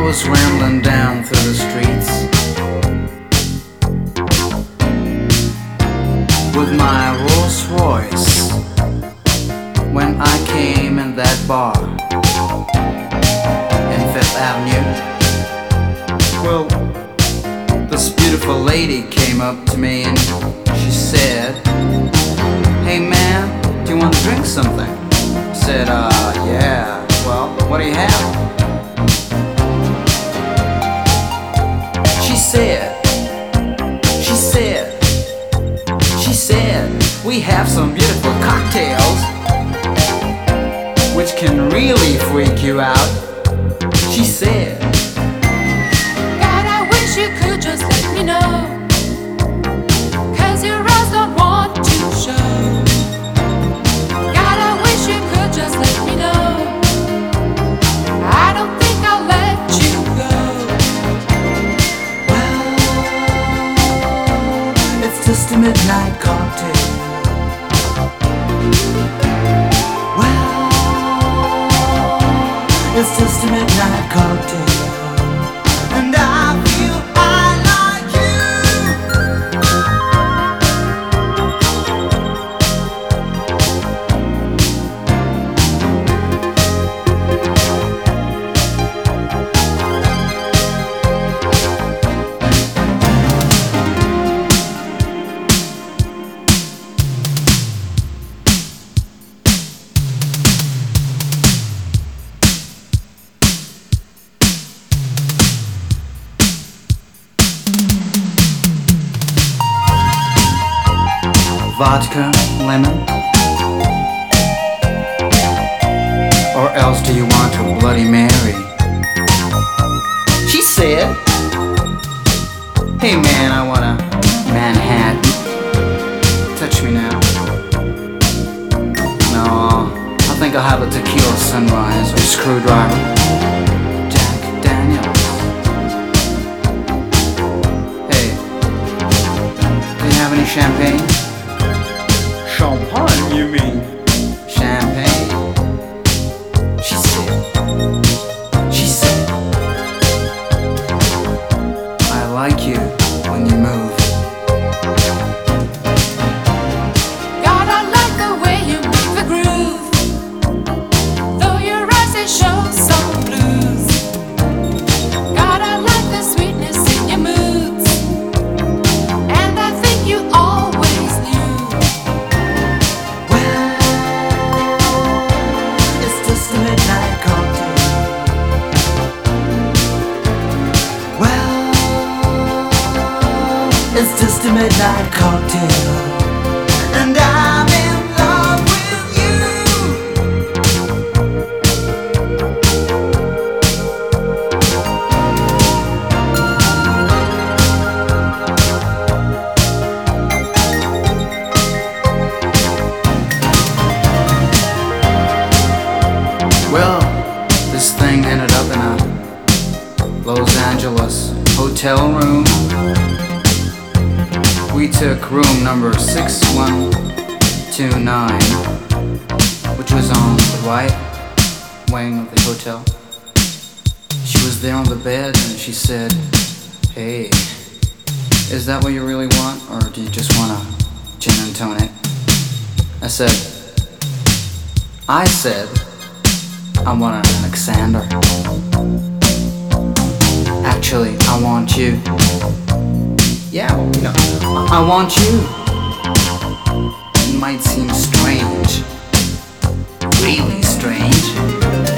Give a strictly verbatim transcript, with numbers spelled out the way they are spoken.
was rambling down through the streets with my Rolls Royce when I came in that bar in Fifth Avenue. Well, this beautiful lady came up to me and she said, "Hey man, do you want to drink something?" I said, uh, yeah, well, what do you have? She said, she said, she said, we have some beautiful cocktails which can really freak you out. She said, God, I wish you could just let me know, 'cause your eyes don't want to show. God, I wish you could just let me know. I don't think I'll let you go. well, it's just a midnight cocktail. Well, it's just a midnight cocktail. And I feel I like you. Vodka, lemon? Or else do you want a Bloody Mary? She said, hey man, I want a Manhattan. Touch me now. No, I think I'll have a tequila sunrise or screwdriver. Jack Daniels. Hey, do you have any champagne? Champagne, you mean? Champagne. She said, she said, I like you when you move. God, I like the way you move the groove, though your eyes they show some blues. God, I like the sweetness in your moods, and I think you always knew. Well, it's just a midnight cocktail. Well, it's just a midnight cocktail. And I'm in love with you. Well, this thing ended up in a Los Angeles hotel room. We took room number six one two nine, which was on the right wing of the hotel. She was there on the bed and she said, hey, is that what you really want, or do you just want a gin and tonic? I said, I said, I want an Alexander. Actually, I want you. Yeah, well, you know, I, I want you. It might seem strange, really strange,